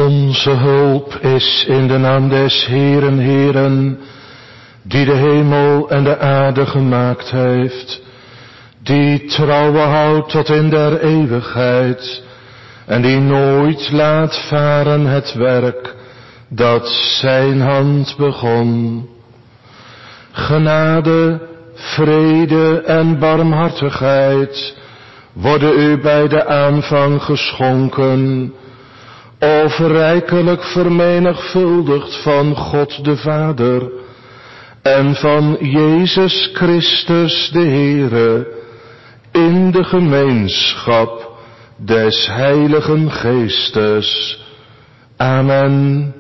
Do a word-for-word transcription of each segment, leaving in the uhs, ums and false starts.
Onze hulp is in de naam des Heeren, Heeren, die de hemel en de aarde gemaakt heeft, die trouwe houdt tot in der eeuwigheid, en die nooit laat varen het werk dat zijn hand begon. Genade, vrede en barmhartigheid worden u bij de aanvang geschonken, of rijkelijk vermenigvuldigd van God de Vader en van Jezus Christus de Heere, in de gemeenschap des Heiligen Geestes. Amen.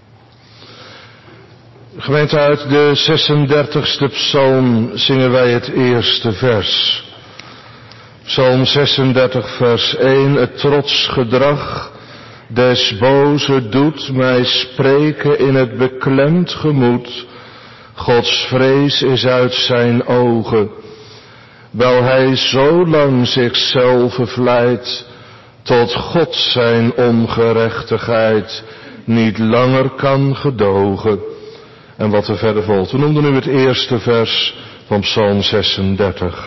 Gemeente, uit de zesendertigste psalm zingen wij het eerste vers. Psalm zesendertig vers één. Het trots gedrag des boze doet mij spreken in het beklemd gemoed. Gods vrees is uit zijn ogen, wel hij zo lang zichzelf vlijt, tot God zijn ongerechtigheid niet langer kan gedogen. En wat er verder volgt. We noemden nu het eerste vers van Psalm zesendertig.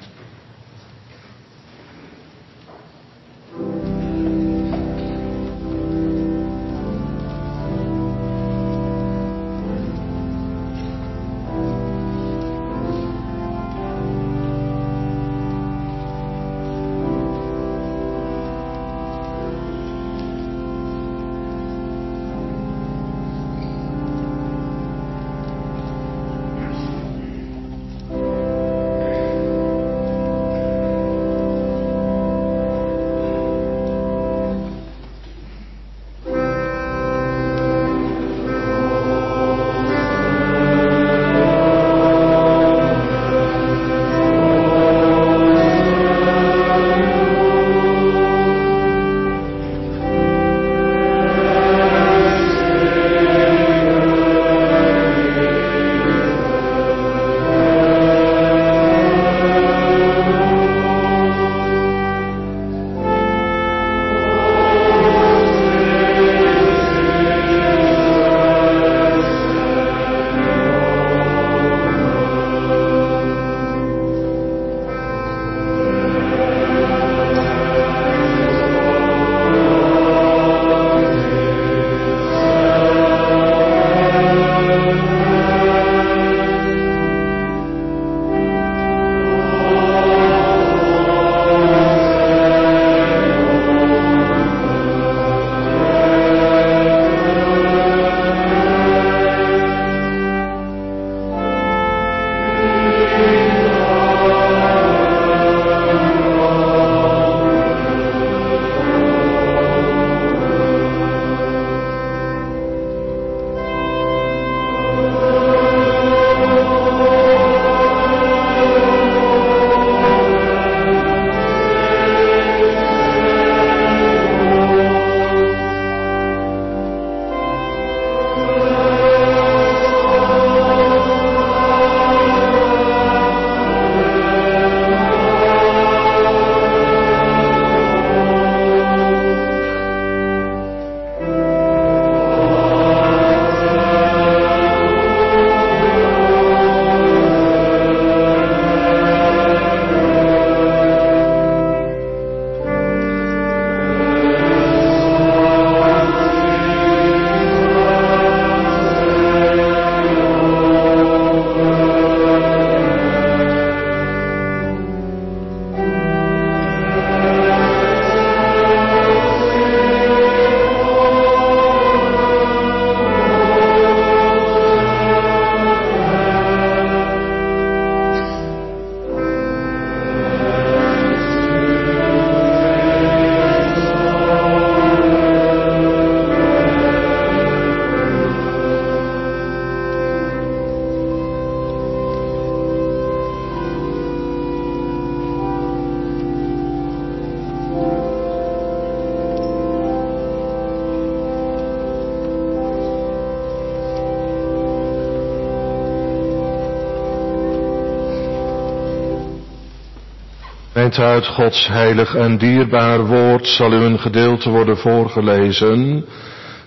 Gemeente, uit Gods heilig en dierbaar woord zal u een gedeelte worden voorgelezen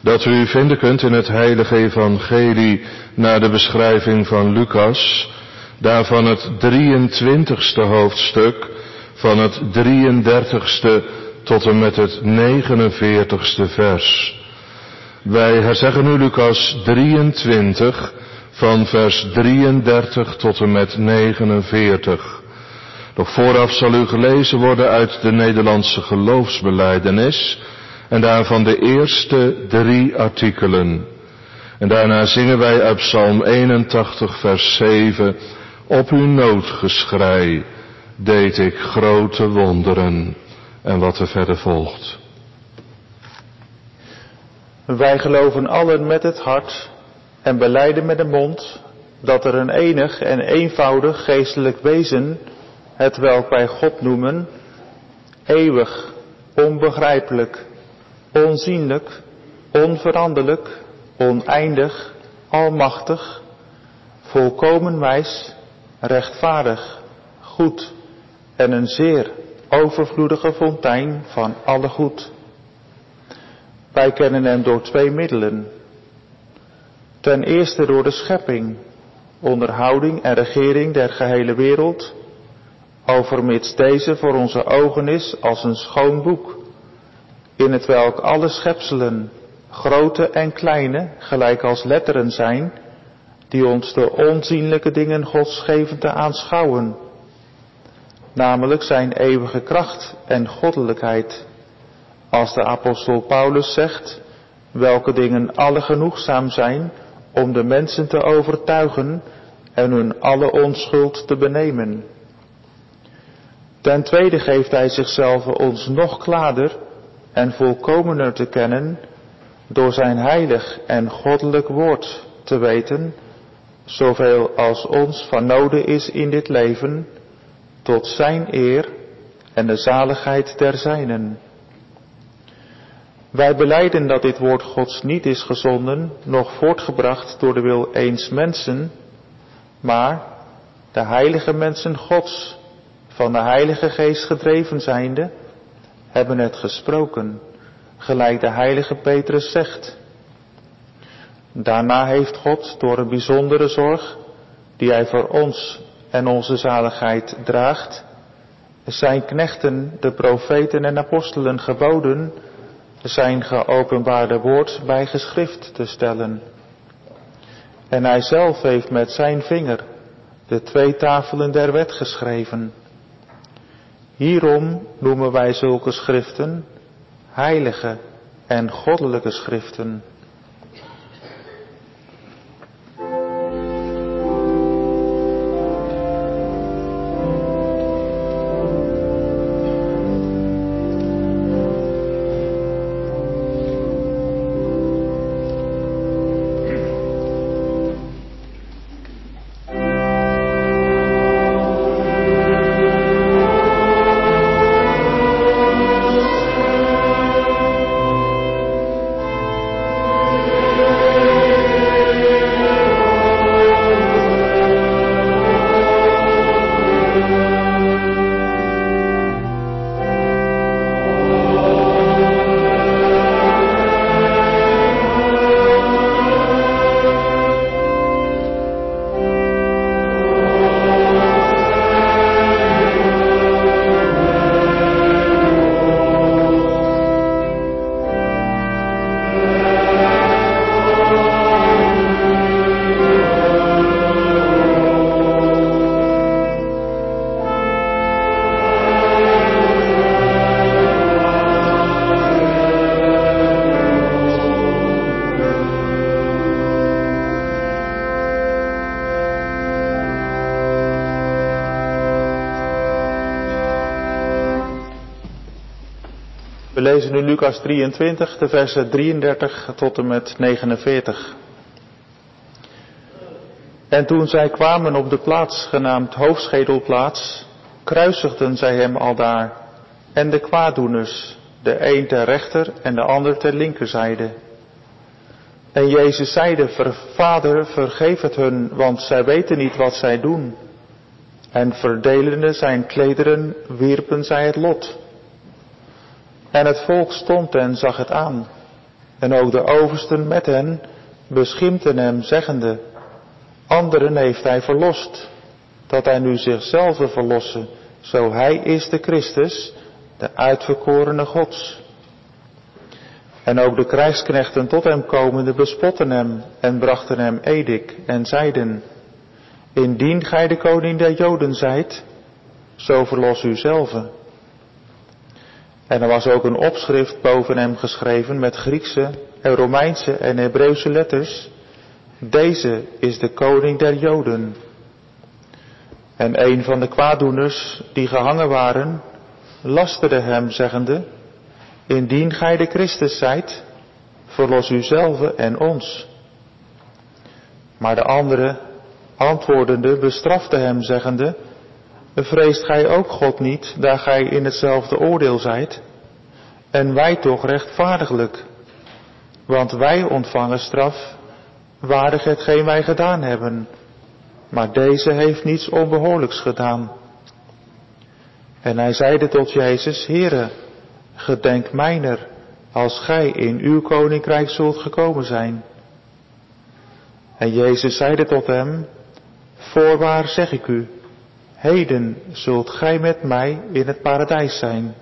dat u vinden kunt in het heilige evangelie naar de beschrijving van Lucas, daarvan het drieëntwintigste hoofdstuk, van het drieëndertigste tot en met het negenenveertigste vers. Wij herzeggen nu Lucas drieëntwintig, van vers drieëndertig tot en met negenenveertig. Doch vooraf zal u gelezen worden uit de Nederlandse geloofsbelijdenis en daarvan de eerste drie artikelen. En daarna zingen wij uit Psalm eenentachtig vers zeven, op uw noodgeschrei deed ik grote wonderen. En wat er verder volgt. Wij geloven allen met het hart en belijden met de mond dat er een enig en eenvoudig geestelijk wezen, hetwelk wij God noemen, eeuwig, onbegrijpelijk, onzienlijk, onveranderlijk, oneindig, almachtig, volkomen wijs, rechtvaardig, goed en een zeer overvloedige fontein van alle goed. Wij kennen hem door twee middelen. Ten eerste door de schepping, onderhouding en regering der gehele wereld, overmits deze voor onze ogen is als een schoon boek, in het welk alle schepselen, grote en kleine, gelijk als letteren zijn, die ons de onzienlijke dingen Gods geven te aanschouwen, namelijk zijn eeuwige kracht en goddelijkheid, als de apostel Paulus zegt, welke dingen alle genoegzaam zijn om de mensen te overtuigen en hun alle onschuld te benemen. Ten tweede geeft hij zichzelf ons nog klaarder en volkomener te kennen door zijn heilig en goddelijk woord te weten, zoveel als ons van noden is in dit leven, tot zijn eer en de zaligheid der zijnen. Wij belijden dat dit woord Gods niet is gezonden, noch voortgebracht door de wil eens mensen, maar de heilige mensen Gods, van de Heilige Geest gedreven zijnde, hebben het gesproken, gelijk de heilige Petrus zegt. Daarna heeft God door een bijzondere zorg, die hij voor ons en onze zaligheid draagt, zijn knechten, de profeten en apostelen geboden, zijn geopenbaarde woord bij geschrift te stellen. En hij zelf heeft met zijn vinger de twee tafelen der wet geschreven. Hierom noemen wij zulke schriften heilige en goddelijke schriften. We lezen nu Lucas drieëntwintig, de versen drieëndertig tot en met negenenveertig. En toen zij kwamen op de plaats genaamd Hoofdschedelplaats, kruisigden zij hem aldaar en de kwaaddoeners, de een ter rechter en de ander ter linkerzijde. En Jezus zeide, Vader, vergeef het hun, want zij weten niet wat zij doen. En verdelende zijn klederen, wierpen zij het lot. En het volk stond en zag het aan. En ook de oversten met hen beschimpten hem, zeggende: anderen heeft hij verlost, dat hij nu zichzelf verlosse, zo hij is de Christus, de uitverkorene Gods. En ook de krijgsknechten tot hem komende bespotten hem en brachten hem edik en zeiden: indien gij de koning der Joden zijt, zo verlos u zelve. En er was ook een opschrift boven hem geschreven met Griekse en Romeinse en Hebreeuwse letters: deze is de koning der Joden. En een van de kwaaddoeners die gehangen waren, lasterde hem, zeggende: indien gij de Christus zijt, verlos u zelve en ons. Maar de andere, antwoordende, bestrafte hem, zeggende: vreest gij ook God niet, daar gij in hetzelfde oordeel zijt? En wij toch rechtvaardiglijk, want wij ontvangen straf, waardig hetgeen wij gedaan hebben, maar deze heeft niets onbehoorlijks gedaan. En hij zeide tot Jezus: Heere, gedenk mijner, als gij in uw koninkrijk zult gekomen zijn. En Jezus zeide tot hem: voorwaar zeg ik u, heden zult gij met mij in het paradijs zijn.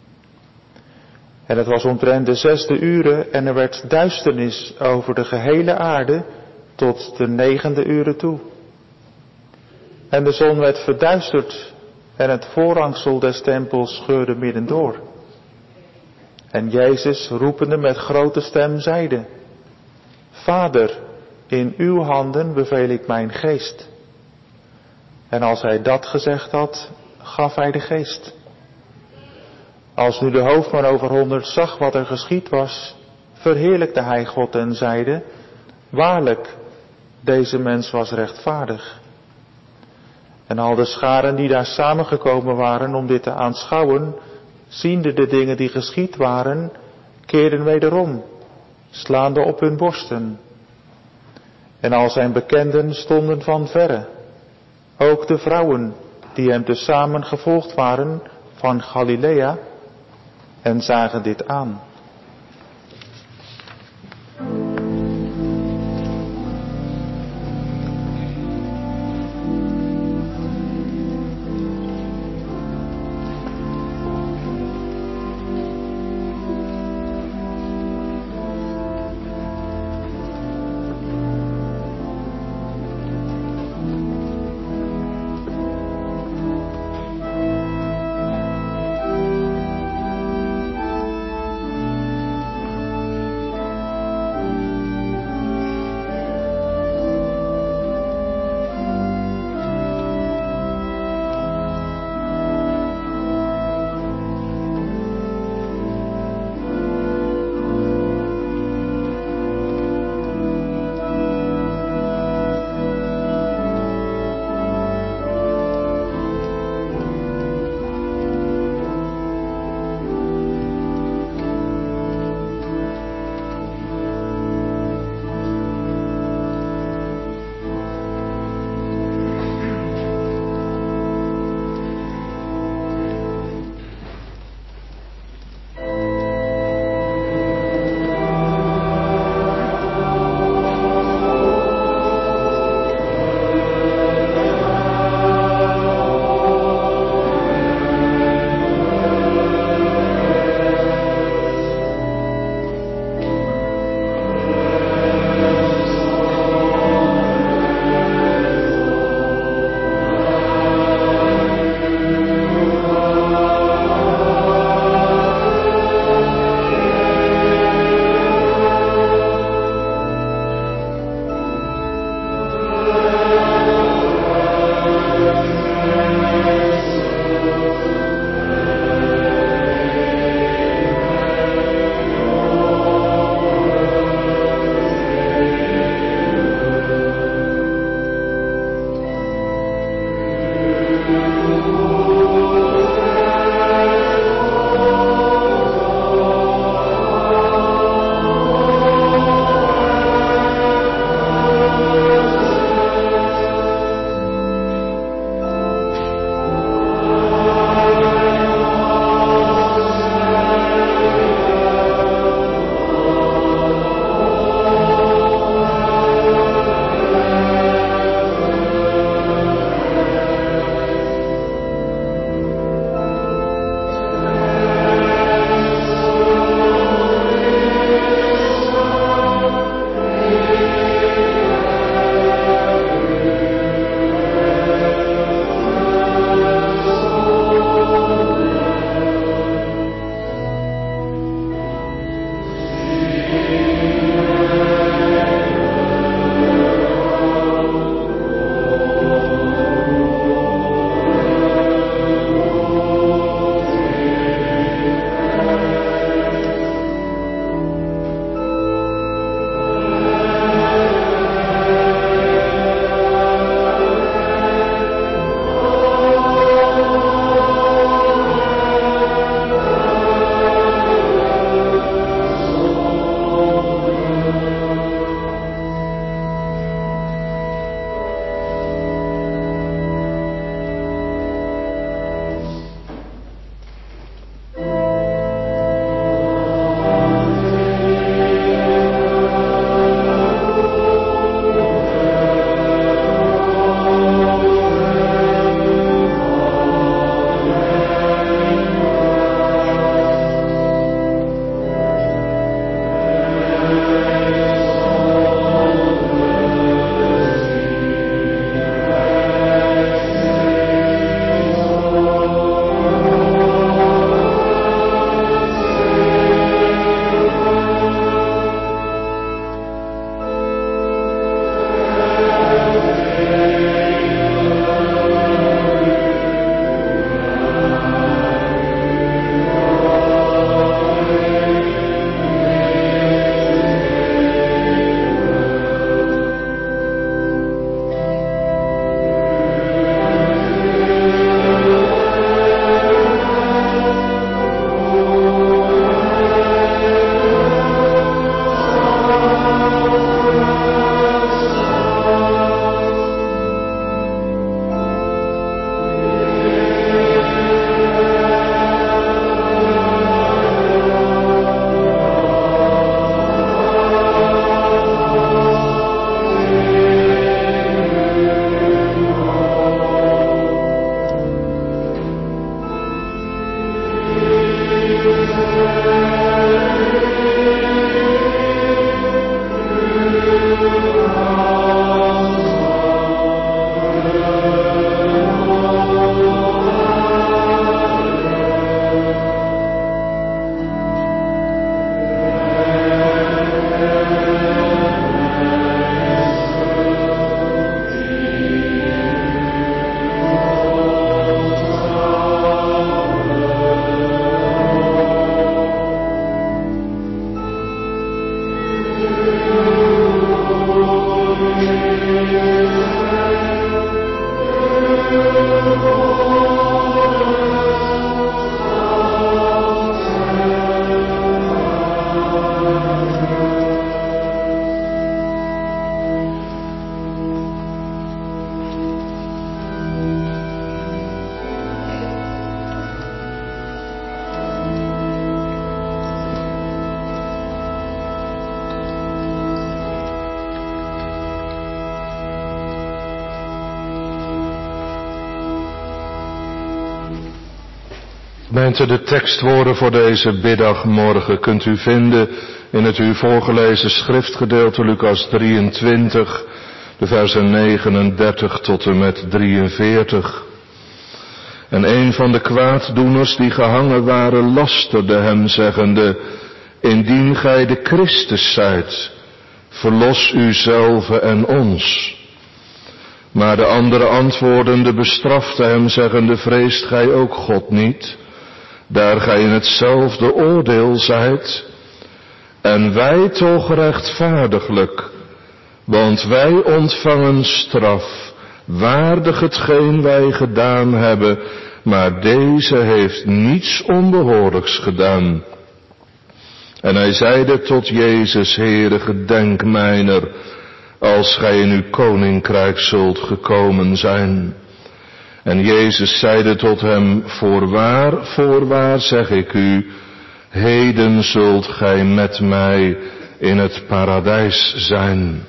En het was omtrent de zesde ure en er werd duisternis over de gehele aarde tot de negende ure toe. En de zon werd verduisterd en het voorhangsel des tempels scheurde middendoor. En Jezus, roepende met grote stem, zeide: Vader, in uw handen beveel ik mijn geest. En als hij dat gezegd had, gaf hij de geest. Als nu de hoofdman over honderd zag wat er geschied was, verheerlijkte hij God en zeide: waarlijk, deze mens was rechtvaardig. En al de scharen die daar samengekomen waren om dit te aanschouwen, ziende de dingen die geschied waren, keerden wederom, slaande op hun borsten. En al zijn bekenden stonden van verre, ook de vrouwen die hem tezamen gevolgd waren van Galilea, en zagen dit aan. Gemeente, de tekstwoorden voor deze middagmorgen kunt u vinden in het u voorgelezen schriftgedeelte Lucas drieëntwintig, de versen negenendertig tot en met drieënveertig. En een van de kwaaddoeners die gehangen waren lasterde hem, zeggende: Indien gij de Christus zijt, verlos uzelf en ons. Maar de andere antwoordende bestrafte hem, zeggende: Vreest gij ook God niet, daar gij in hetzelfde oordeel zijt? En wij toch rechtvaardiglijk, want wij ontvangen straf, waardig hetgeen wij gedaan hebben, maar deze heeft niets onbehoorlijks gedaan. En hij zeide tot Jezus: Heere, gedenk mijner, als gij in uw koninkrijk zult gekomen zijn. En Jezus zeide tot hem: Voorwaar, voorwaar zeg ik u, heden zult gij met mij in het paradijs zijn.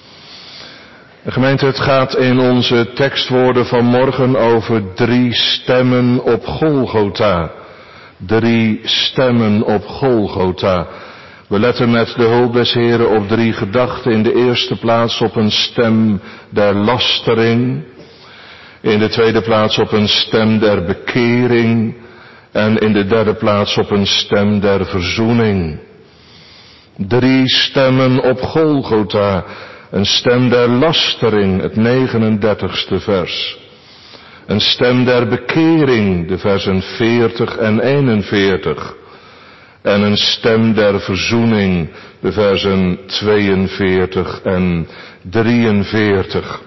Gemeente, het gaat in onze tekstwoorden van morgen over drie stemmen op Golgotha. Drie stemmen op Golgotha. We letten met de hulp des Heren op drie gedachten. In de eerste plaats op een stem der lastering. In de tweede plaats op een stem der bekering. En in de derde plaats op een stem der verzoening. Drie stemmen op Golgotha. Een stem der lastering, het negenendertigste vers. Een stem der bekering, de versen veertig en eenenveertig. En een stem der verzoening, de versen tweeënveertig en drieënveertig.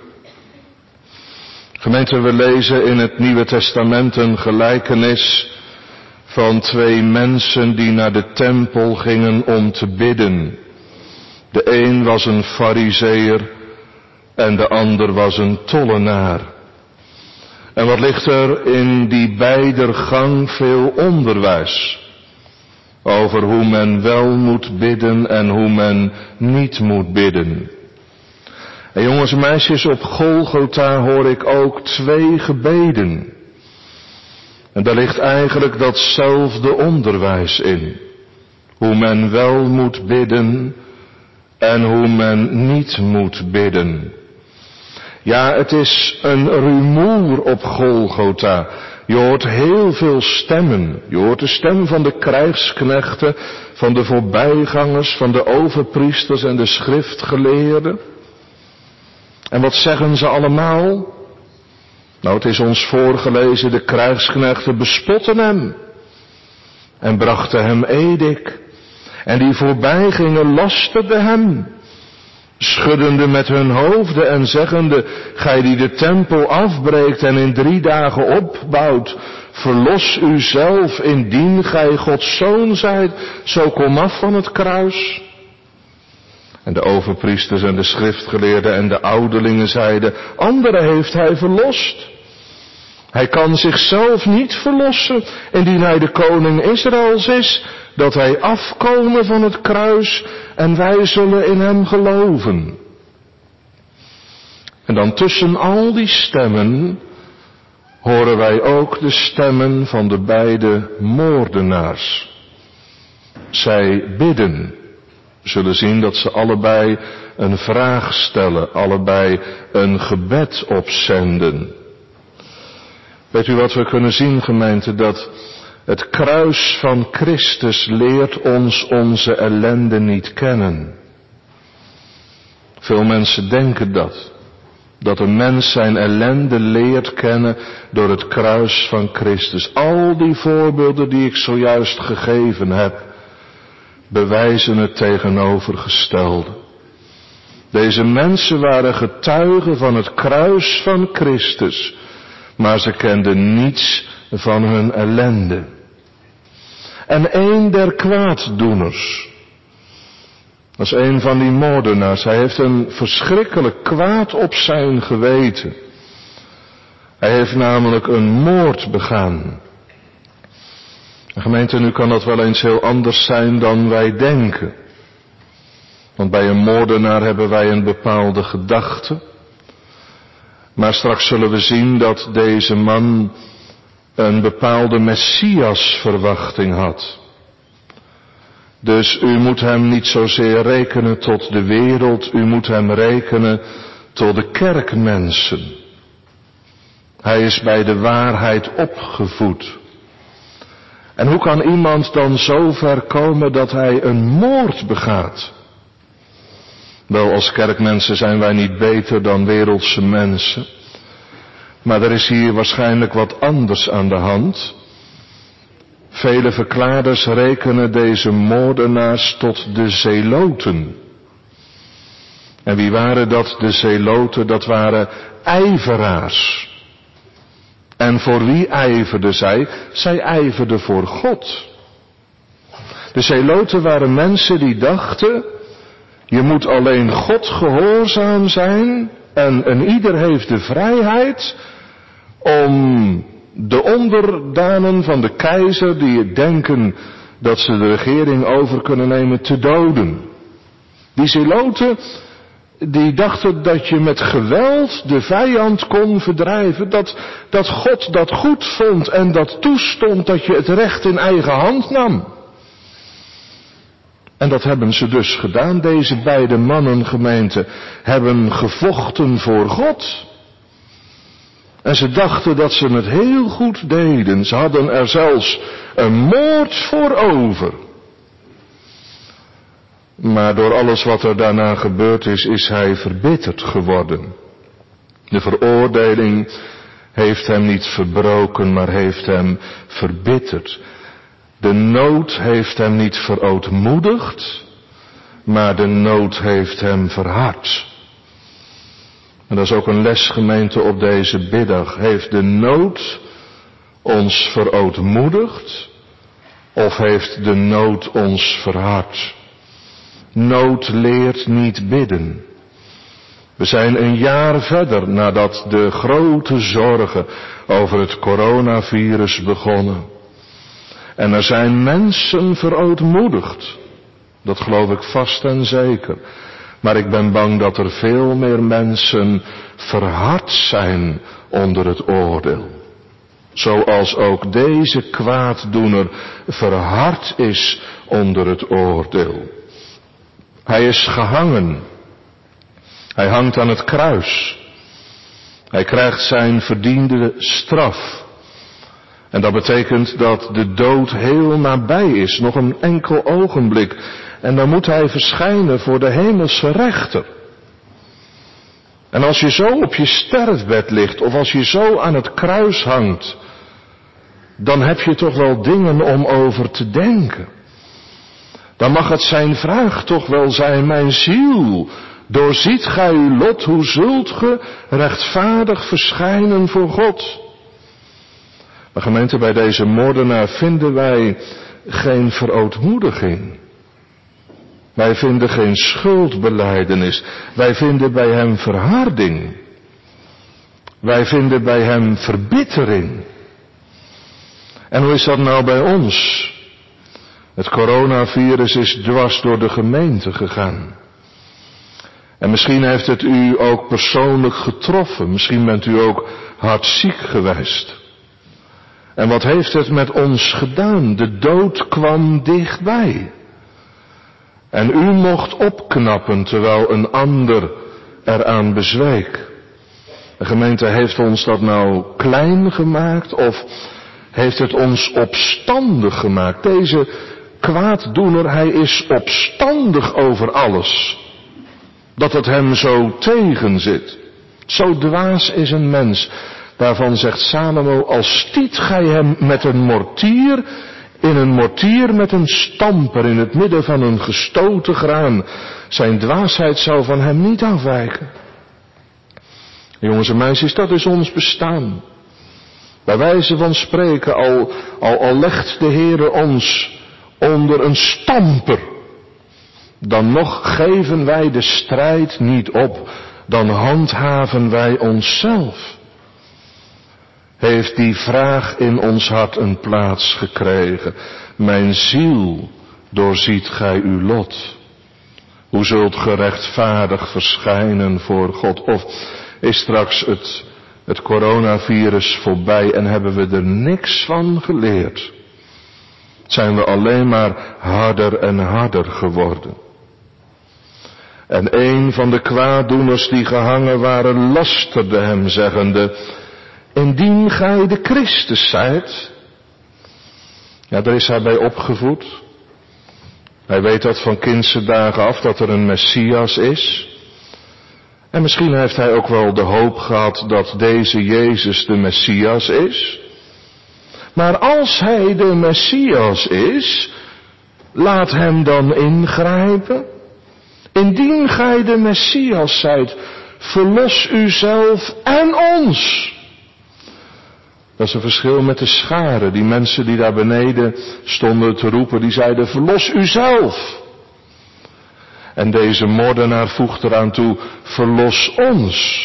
Gemeente, we lezen in het Nieuwe Testament een gelijkenis van twee mensen die naar de tempel gingen om te bidden. De een was een farizeeër en de ander was een tollenaar. En wat ligt er in die beider gang veel onderwijs over hoe men wel moet bidden en hoe men niet moet bidden. En jongens en meisjes, op Golgotha hoor ik ook twee gebeden. En daar ligt eigenlijk datzelfde onderwijs in. Hoe men wel moet bidden en hoe men niet moet bidden. Ja, het is een rumoer op Golgotha. Je hoort heel veel stemmen. Je hoort de stem van de krijgsknechten, van de voorbijgangers, van de overpriesters en de schriftgeleerden. En wat zeggen ze allemaal? Nou, het is ons voorgelezen, de krijgsknechten bespotten hem en brachten hem edik. En die voorbijgingen lasterden hem, schuddende met hun hoofden en zeggende: Gij die de tempel afbreekt en in drie dagen opbouwt, verlos uzelf, indien gij Gods zoon zijt, zo kom af van het kruis. En de overpriesters en de schriftgeleerden en de ouderlingen zeiden: Anderen heeft hij verlost. Hij kan zichzelf niet verlossen, indien hij de koning Israëls is, dat hij afkomen van het kruis en wij zullen in hem geloven. En dan tussen al die stemmen horen wij ook de stemmen van de beide moordenaars. Zij bidden. We zullen zien dat ze allebei een vraag stellen, allebei een gebed opzenden. Weet u wat we kunnen zien, gemeente? Dat het kruis van Christus leert ons onze ellende niet kennen. Veel mensen denken dat. Dat een mens zijn ellende leert kennen door het kruis van Christus. Al die voorbeelden die ik zojuist gegeven heb, bewijzen het tegenovergestelde. Deze mensen waren getuigen van het kruis van Christus, maar ze kenden niets van hun ellende. En een der kwaaddoeners, dat is een van die moordenaars, hij heeft een verschrikkelijk kwaad op zijn geweten. Hij heeft namelijk een moord begaan. Gemeente, nu kan dat wel eens heel anders zijn dan wij denken. Want bij een moordenaar hebben wij een bepaalde gedachte. Maar straks zullen we zien dat deze man een bepaalde Messiasverwachting had. Dus u moet hem niet zozeer rekenen tot de wereld, u moet hem rekenen tot de kerkmensen. Hij is bij de waarheid opgevoed. En hoe kan iemand dan zo ver komen dat hij een moord begaat? Wel, als kerkmensen zijn wij niet beter dan wereldse mensen. Maar er is hier waarschijnlijk wat anders aan de hand. Vele verklaarders rekenen deze moordenaars tot de zeloten. En wie waren dat, de zeloten? Dat waren ijveraars. En voor wie ijverden zij? Zij ijverden voor God. De zeloten waren mensen die dachten, je moet alleen God gehoorzaam zijn en, en ieder heeft de vrijheid om de onderdanen van de keizer die denken dat ze de regering over kunnen nemen te doden. Die zeloten die dachten dat je met geweld de vijand kon verdrijven, dat, dat God dat goed vond en dat toestond dat je het recht in eigen hand nam. En dat hebben ze dus gedaan. Deze beide mannen, gemeente, hebben gevochten voor God. En ze dachten dat ze het heel goed deden. Ze hadden er zelfs een moord voor over. Maar door alles wat er daarna gebeurd is, is hij verbitterd geworden. De veroordeling heeft hem niet verbroken, maar heeft hem verbitterd. De nood heeft hem niet verootmoedigd, maar de nood heeft hem verhard. En dat is ook een les, gemeente, op deze biddag. Heeft de nood ons verootmoedigd of heeft de nood ons verhard? Nood leert niet bidden. We zijn een jaar verder nadat de grote zorgen over het coronavirus begonnen. En er zijn mensen verootmoedigd. Dat geloof ik vast en zeker. Maar ik ben bang dat er veel meer mensen verhard zijn onder het oordeel. Zoals ook deze kwaaddoener verhard is onder het oordeel. Hij is gehangen. Hij hangt aan het kruis. Hij krijgt zijn verdiende straf. En dat betekent dat de dood heel nabij is, nog een enkel ogenblik. En dan moet hij verschijnen voor de hemelse rechter. En als je zo op je sterfbed ligt, of als je zo aan het kruis hangt, dan heb je toch wel dingen om over te denken. Dan mag het zijn vraag toch wel zijn, mijn ziel, doorziet gij uw lot, hoe zult ge rechtvaardig verschijnen voor God? Maar gemeente, bij deze moordenaar vinden wij geen verootmoediging. Wij vinden geen schuldbelijdenis. Wij vinden bij hem verharding. Wij vinden bij hem verbittering. En hoe is dat nou bij ons? Het coronavirus is dwars door de gemeente gegaan. En misschien heeft het u ook persoonlijk getroffen. Misschien bent u ook hartziek geweest. En wat heeft het met ons gedaan? De dood kwam dichtbij. En u mocht opknappen terwijl een ander eraan bezweek. De gemeente, heeft ons dat nou klein gemaakt of heeft het ons opstandig gemaakt? Deze kwaaddoener, hij is opstandig over alles. Dat het hem zo tegen zit. Zo dwaas is een mens. Daarvan zegt Salomo, als stiet gij hem met een mortier, in een mortier met een stamper in het midden van een gestoten graan. Zijn dwaasheid zou van hem niet afwijken. Jongens en meisjes, dat is ons bestaan. Bij wijze van spreken, al, al, al legt de Heere ons onder een stamper, dan nog geven wij de strijd niet op, dan handhaven wij onszelf. Heeft die vraag in ons hart een plaats gekregen. Mijn ziel, doorziet gij uw lot. Hoe zult ge rechtvaardig verschijnen voor God? Of is straks het, het coronavirus voorbij en hebben we er niks van geleerd. Zijn we alleen maar harder en harder geworden. En een van de kwaaddoeners die gehangen waren lasterde hem zeggende, indien gij de Christus zijt. Ja, daar is hij bij opgevoed. Hij weet dat van kindse dagen af dat er een Messias is. En misschien heeft hij ook wel de hoop gehad dat deze Jezus de Messias is. Maar als hij de Messias is, laat hem dan ingrijpen. Indien gij de Messias zijt, verlos uzelf en ons. Dat is een verschil met de scharen. Die mensen die daar beneden stonden te roepen, die zeiden, verlos uzelf. En deze moordenaar voegt eraan toe, verlos ons.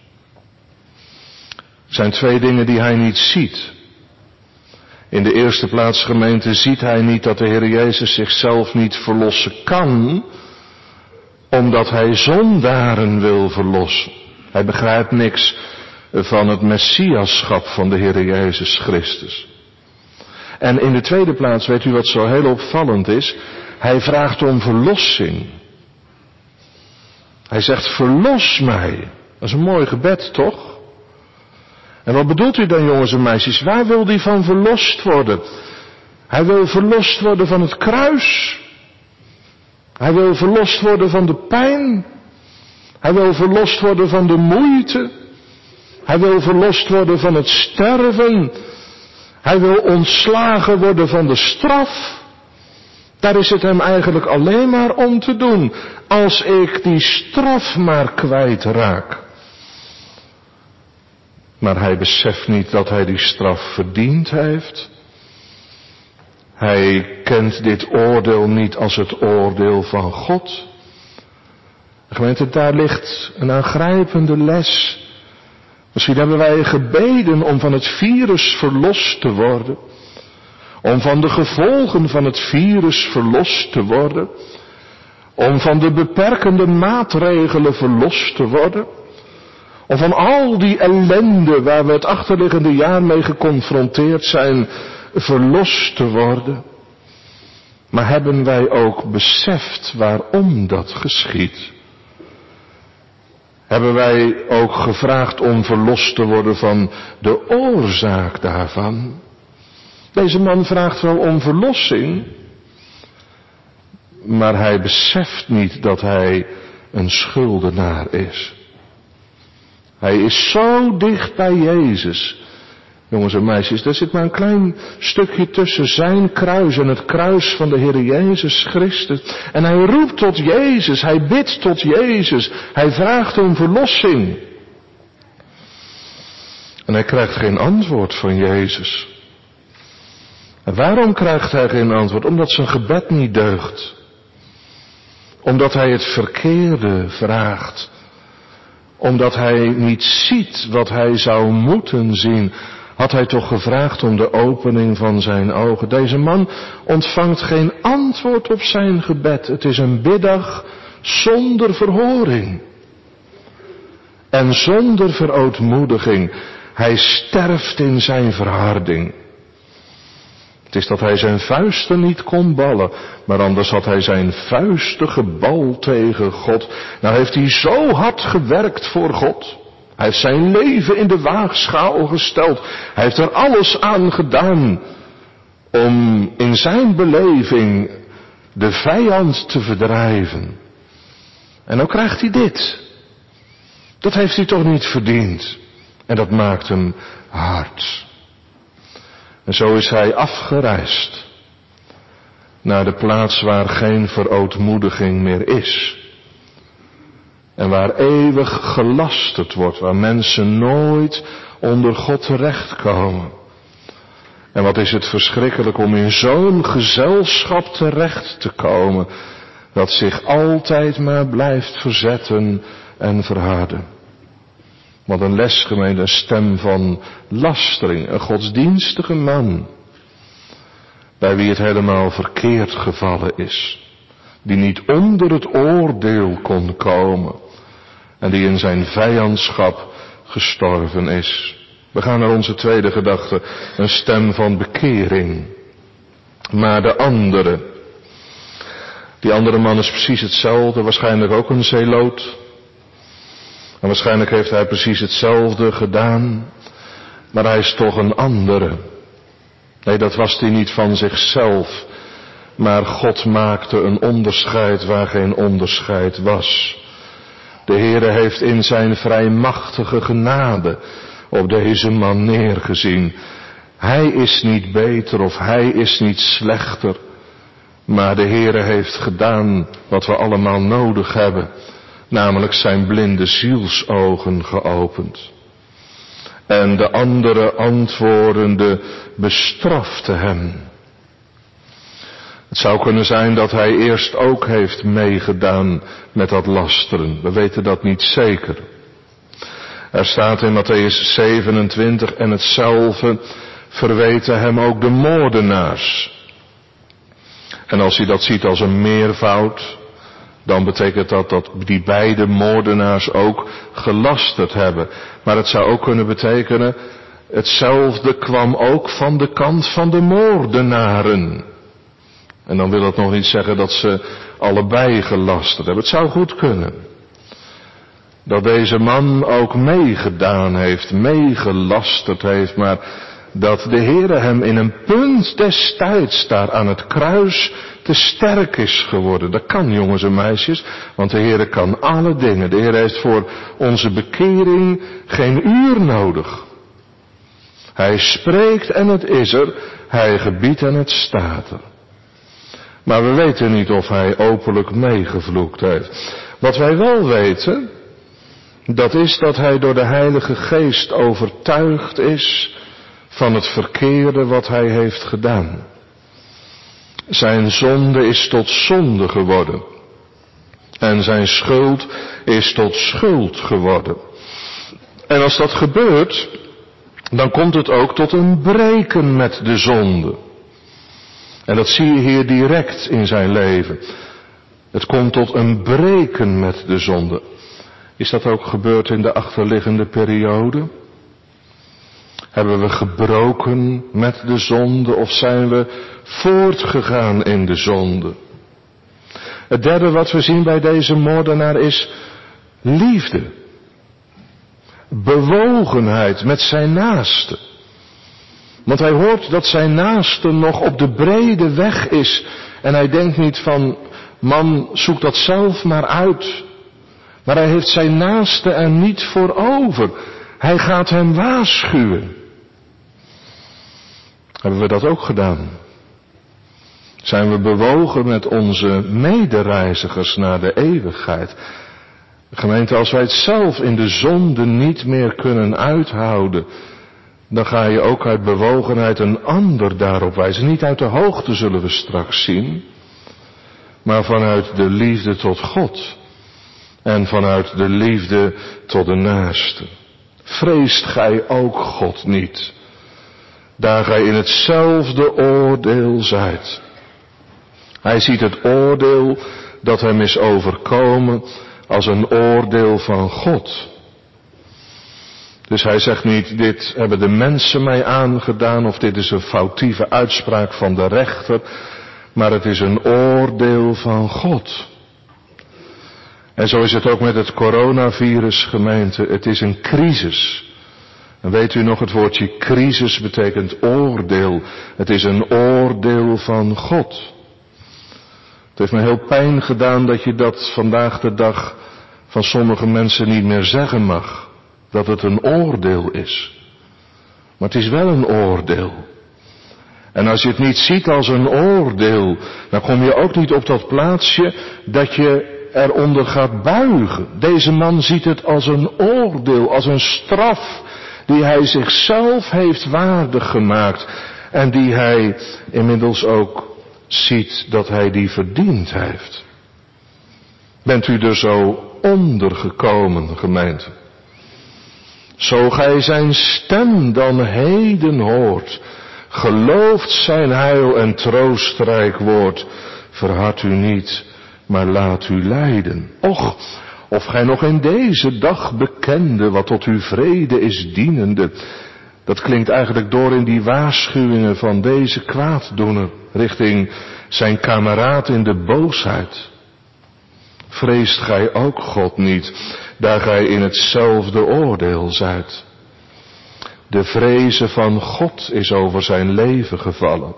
Er zijn twee dingen die hij niet ziet. In de eerste plaats, gemeente, ziet hij niet dat de Heer Jezus zichzelf niet verlossen kan, omdat hij zondaren wil verlossen. Hij begrijpt niks van het messiaschap van de Heer Jezus Christus. En in de tweede plaats, weet u wat zo heel opvallend is? Hij vraagt om verlossing. Hij zegt, verlos mij. Dat is een mooi gebed, toch? En wat bedoelt u dan, jongens en meisjes? Waar wil hij van verlost worden? Hij wil verlost worden van het kruis. Hij wil verlost worden van de pijn. Hij wil verlost worden van de moeite. Hij wil verlost worden van het sterven. Hij wil ontslagen worden van de straf. Daar is het hem eigenlijk alleen maar om te doen. Als ik die straf maar kwijtraak. Maar hij beseft niet dat hij die straf verdiend heeft. Hij kent dit oordeel niet als het oordeel van God. Gemeente, daar ligt een aangrijpende les. Misschien hebben wij gebeden om van het virus verlost te worden. Om van de gevolgen van het virus verlost te worden. Om van de beperkende maatregelen verlost te worden. Om van al die ellende waar we het achterliggende jaar mee geconfronteerd zijn, verlost te worden. Maar hebben wij ook beseft waarom dat geschiet? Hebben wij ook gevraagd om verlost te worden van de oorzaak daarvan? Deze man vraagt wel om verlossing, maar hij beseft niet dat hij een schuldenaar is. Hij is zo dicht bij Jezus. Jongens en meisjes, daar zit maar een klein stukje tussen zijn kruis en het kruis van de Heer Jezus Christus. En hij roept tot Jezus, hij bidt tot Jezus, hij vraagt om verlossing. En hij krijgt geen antwoord van Jezus. En waarom krijgt hij geen antwoord? Omdat zijn gebed niet deugt. Omdat hij het verkeerde vraagt. Omdat hij niet ziet wat hij zou moeten zien. Had hij toch gevraagd om de opening van zijn ogen. Deze man ontvangt geen antwoord op zijn gebed. Het is een biddag zonder verhoring. En zonder verootmoediging. Hij sterft in zijn verharding. Het is dat hij zijn vuisten niet kon ballen, maar anders had hij zijn vuisten gebald tegen God. Nou heeft hij zo hard gewerkt voor God. Hij heeft zijn leven in de waagschaal gesteld. Hij heeft er alles aan gedaan om in zijn beleving de vijand te verdrijven. En dan krijgt hij dit. Dat heeft hij toch niet verdiend. En dat maakt hem hard. En zo is hij afgereisd naar de plaats waar geen verootmoediging meer is. En waar eeuwig gelasterd wordt, waar mensen nooit onder God terechtkomen. En wat is het verschrikkelijk om in zo'n gezelschap terecht te komen, dat zich altijd maar blijft verzetten en verharden. Wat een lesgemeente, een stem van lastering, een godsdienstige man, bij wie het helemaal verkeerd gevallen is, die niet onder het oordeel kon komen en die in zijn vijandschap gestorven is. We gaan naar onze tweede gedachte, een stem van bekering. Maar de andere, die andere man is precies hetzelfde, waarschijnlijk ook een zeeloot. En waarschijnlijk heeft hij precies hetzelfde gedaan, maar hij is toch een andere. Nee, dat was hij niet van zichzelf, maar God maakte een onderscheid waar geen onderscheid was. De Heere heeft in zijn vrijmachtige genade op deze man neergezien. Hij is niet beter of hij is niet slechter, maar de Heere heeft gedaan wat we allemaal nodig hebben, namelijk zijn blinde zielsogen geopend. En de andere antwoordende bestrafte hem. Het zou kunnen zijn dat hij eerst ook heeft meegedaan met dat lasteren. We weten dat niet zeker. Er staat in Mattheüs zevenentwintig, en hetzelfde verweten hem ook de moordenaars. En als hij dat ziet als een meervoud, dan betekent dat dat die beide moordenaars ook gelasterd hebben. Maar het zou ook kunnen betekenen, hetzelfde kwam ook van de kant van de moordenaren. En dan wil dat nog niet zeggen dat ze allebei gelasterd hebben. Het zou goed kunnen. Dat deze man ook meegedaan heeft, meegelasterd heeft, maar dat de Heere hem in een punt des tijds daar aan het kruis te sterk is geworden. Dat kan, jongens en meisjes, want de Heere kan alle dingen. De Heere heeft voor onze bekering geen uur nodig. Hij spreekt en het is er, hij gebiedt en het staat er. Maar we weten niet of hij openlijk meegevloekt heeft. Wat wij wel weten, dat is dat hij door de Heilige Geest overtuigd is van het verkeerde wat hij heeft gedaan. Zijn zonde is tot zonde geworden. En zijn schuld is tot schuld geworden. En als dat gebeurt, dan komt het ook tot een breken met de zonde. En dat zie je hier direct in zijn leven. Het komt tot een breken met de zonde. Is dat ook gebeurd in de achterliggende periode? Hebben we gebroken met de zonde of zijn we voortgegaan in de zonde? Het derde wat we zien bij deze moordenaar is liefde. Bewogenheid met zijn naaste. Want hij hoort dat zijn naaste nog op de brede weg is. En hij denkt niet van, man, zoek dat zelf maar uit. Maar hij heeft zijn naaste er niet voor over. Hij gaat hem waarschuwen. Hebben we dat ook gedaan? Zijn we bewogen met onze medereizigers naar de eeuwigheid? Gemeente, als wij het zelf in de zonde niet meer kunnen uithouden, dan ga je ook uit bewogenheid een ander daarop wijzen. Niet uit de hoogte zullen we straks zien, maar vanuit de liefde tot God en vanuit de liefde tot de naaste. Vreest gij ook God niet, daar gij in hetzelfde oordeel zijt. Hij ziet het oordeel dat hem is overkomen als een oordeel van God. Dus hij zegt niet, dit hebben de mensen mij aangedaan of dit is een foutieve uitspraak van de rechter, maar het is een oordeel van God. En zo is het ook met het coronavirus, gemeente. Het is een crisis. En weet u nog, het woordje crisis betekent oordeel. Het is een oordeel van God. Het heeft me heel pijn gedaan dat je dat vandaag de dag van sommige mensen niet meer zeggen mag. Dat het een oordeel is. Maar het is wel een oordeel. En als je het niet ziet als een oordeel, dan kom je ook niet op dat plaatsje dat je eronder gaat buigen. Deze man ziet het als een oordeel, als een straf die hij zichzelf heeft waardig gemaakt. En die hij inmiddels ook ziet dat hij die verdiend heeft. Bent u er zo ondergekomen, gemeente? Zo gij zijn stem dan heden hoort, gelooft zijn heil en troostrijk woord, verhard u niet, maar laat u leiden. Och, Of gij nog in deze dag bekende wat tot uw vrede is dienende. Dat klinkt eigenlijk door in die waarschuwingen van deze kwaaddoener richting zijn kameraad in de boosheid. Vreest gij ook God niet, daar gij in hetzelfde oordeel zijt. De vreze van God is over zijn leven gevallen.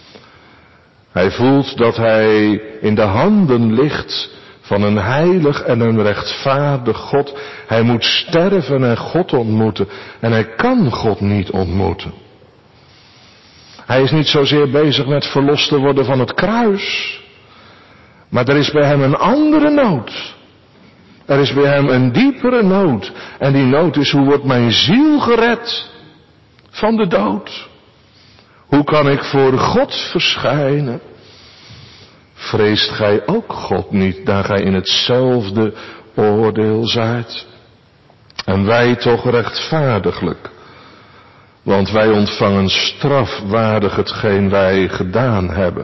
Hij voelt dat hij in de handen ligt van een heilig en een rechtvaardig God. Hij moet sterven en God ontmoeten. En hij kan God niet ontmoeten. Hij is niet zozeer bezig met verlost te worden van het kruis. Maar er is bij hem een andere nood. Er is bij hem een diepere nood. En die nood is: hoe wordt mijn ziel gered van de dood? Hoe kan ik voor God verschijnen? Vreest gij ook God niet, daar gij in hetzelfde oordeel zijt? En wij toch rechtvaardiglijk, want wij ontvangen straf waardig hetgeen wij gedaan hebben.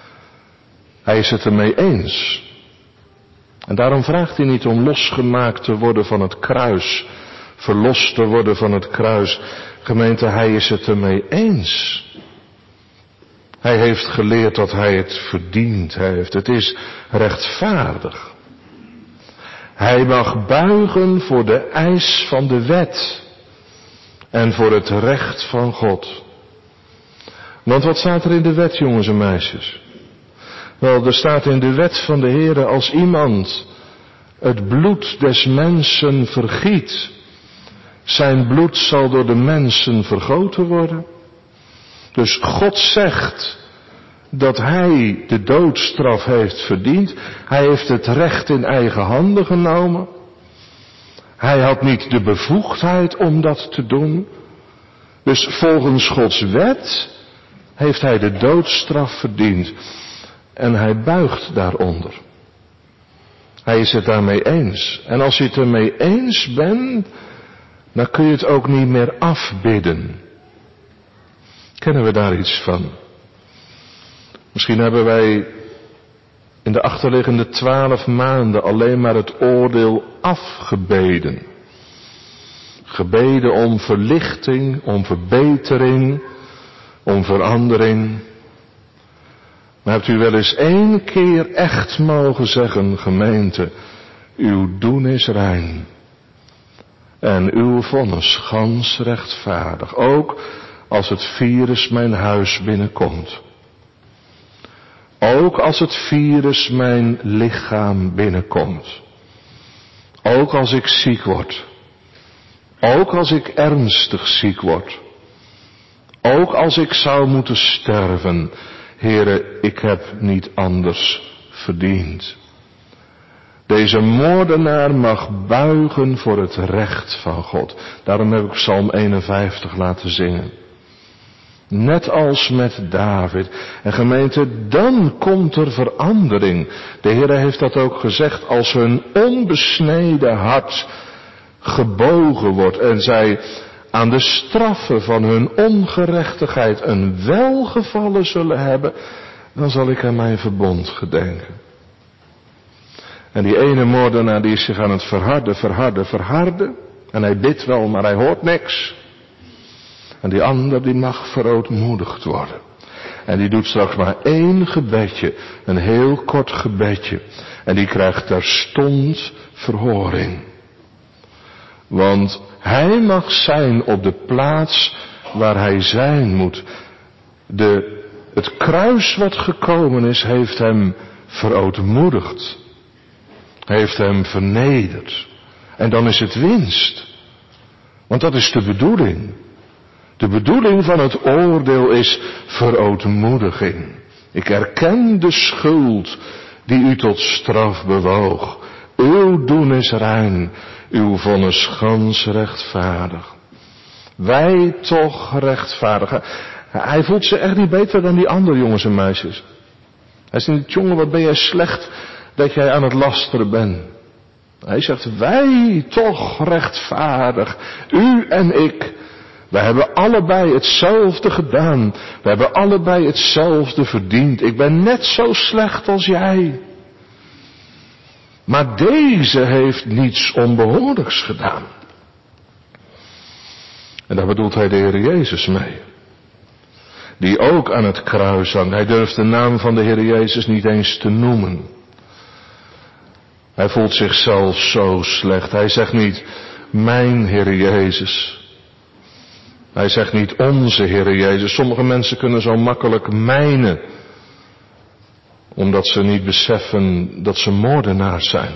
Hij is het ermee eens. En daarom vraagt hij niet om losgemaakt te worden van het kruis, verlost te worden van het kruis. Gemeente, hij is het ermee eens. Hij heeft geleerd dat hij het verdiend heeft. Het is rechtvaardig. Hij mag buigen voor de eis van de wet en voor het recht van God. Want wat staat er in de wet, jongens en meisjes? Wel, er staat in de wet van de Heere: als iemand het bloed des mensen vergiet, zijn bloed zal door de mensen vergoten worden. Dus God zegt dat hij de doodstraf heeft verdiend. Hij heeft het recht in eigen handen genomen. Hij had niet de bevoegdheid om dat te doen. Dus volgens Gods wet heeft hij de doodstraf verdiend. En hij buigt daaronder. Hij is het daarmee eens. En als je het ermee eens bent, dan kun je het ook niet meer afbidden. Kennen we daar iets van? Misschien hebben wij in de achterliggende twaalf maanden alleen maar het oordeel afgebeden. Gebeden om verlichting, om verbetering, om verandering. Maar hebt u wel eens één keer echt mogen zeggen: gemeente, uw doen is rein. En uw vonnis gans rechtvaardig. Ook als het virus mijn huis binnenkomt. Ook als het virus mijn lichaam binnenkomt. Ook als ik ziek word. Ook als ik ernstig ziek word. Ook als ik zou moeten sterven. Heere, ik heb niet anders verdiend. Deze moordenaar mag buigen voor het recht van God. Daarom heb ik Psalm eenenvijftig laten zingen. Net als met David. En gemeente, dan komt er verandering. De Heer heeft dat ook gezegd. Als hun onbesneden hart gebogen wordt en zij aan de straffen van hun ongerechtigheid een welgevallen zullen hebben, dan zal ik aan mijn verbond gedenken. En die ene moordenaar die is zich aan het verharden, verharden, verharden. En hij bidt wel, maar hij hoort niks. En die ander die mag verootmoedigd worden. En die doet straks maar één gebedje, een heel kort gebedje. En die krijgt terstond verhoring. Want hij mag zijn op de plaats waar hij zijn moet. De, het kruis wat gekomen is, heeft hem verootmoedigd. Heeft hem vernederd. En dan is het winst. Want dat is de bedoeling. De bedoeling van het oordeel is verootmoediging. Ik erken de schuld die u tot straf bewoog. Uw doen is rein, uw vonnis gans rechtvaardig. Wij toch rechtvaardigen. Hij voelt zich echt niet beter dan die andere jongens en meisjes. Hij zegt niet: jongen, wat ben jij slecht dat jij aan het lasteren bent. Hij zegt: wij toch rechtvaardig, u en ik. We hebben allebei hetzelfde gedaan. We hebben allebei hetzelfde verdiend. Ik ben net zo slecht als jij. Maar deze heeft niets onbehoorlijks gedaan. En daar bedoelt hij de Heer Jezus mee. Die ook aan het kruis hang. Hij durft de naam van de Heer Jezus niet eens te noemen. Hij voelt zichzelf zo slecht. Hij zegt niet, mijn Heer Jezus. Hij zegt niet, onze Heer Jezus. Sommige mensen kunnen zo makkelijk mijnen. Omdat ze niet beseffen dat ze moordenaars zijn.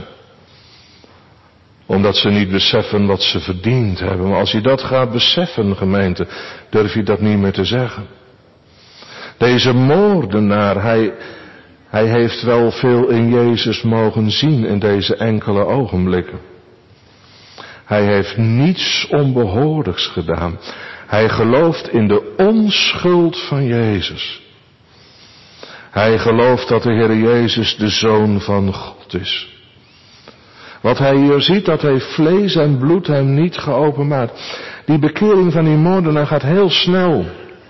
Omdat ze niet beseffen wat ze verdiend hebben. Maar als je dat gaat beseffen, gemeente, durf je dat niet meer te zeggen. Deze moordenaar, hij, hij heeft wel veel in Jezus mogen zien in deze enkele ogenblikken. Hij heeft niets onbehoorlijks gedaan. Hij gelooft in de onschuld van Jezus. Hij gelooft dat de Heer Jezus de Zoon van God is. Wat hij hier ziet, dat heeft vlees en bloed hem niet geopenbaard. Die bekering van die moordenaar gaat heel snel.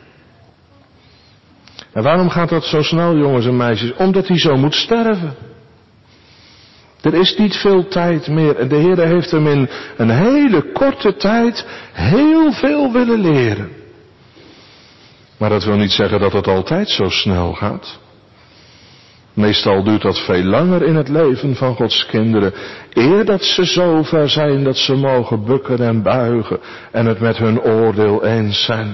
En waarom gaat dat zo snel, jongens en meisjes? Omdat hij zo moet sterven. Er is niet veel tijd meer. En de Heer heeft hem in een hele korte tijd heel veel willen leren. Maar dat wil niet zeggen dat het altijd zo snel gaat. Meestal duurt dat veel langer in het leven van Gods kinderen, eer dat ze zo ver zijn dat ze mogen bukken en buigen en het met hun oordeel eens zijn.